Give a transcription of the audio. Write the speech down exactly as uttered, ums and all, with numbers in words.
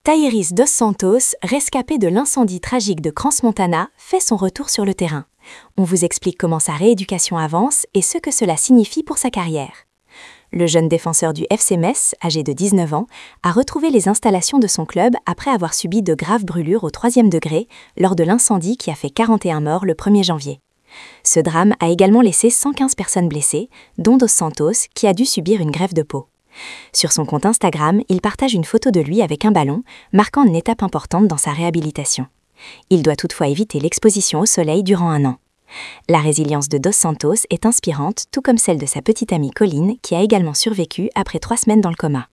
Thaïris Dos Santos, rescapé de l'incendie tragique de Crans-Montana, fait son retour sur le terrain. On vous explique comment sa rééducation avance et ce que cela signifie pour sa carrière. Le jeune défenseur du F C Metz, âgé de dix-neuf ans, a retrouvé les installations de son club après avoir subi de graves brûlures au troisième degré lors de l'incendie qui a fait quarante et un morts le premier janvier. Ce drame a également laissé cent quinze personnes blessées, dont Dos Santos, qui a dû subir une greffe de peau. Sur son compte Instagram, il partage une photo de lui avec un ballon, marquant une étape importante dans sa réhabilitation. Il doit toutefois éviter l'exposition au soleil durant un an. La résilience de Dos Santos est inspirante, tout comme celle de sa petite amie Colline, qui a également survécu après trois semaines dans le coma.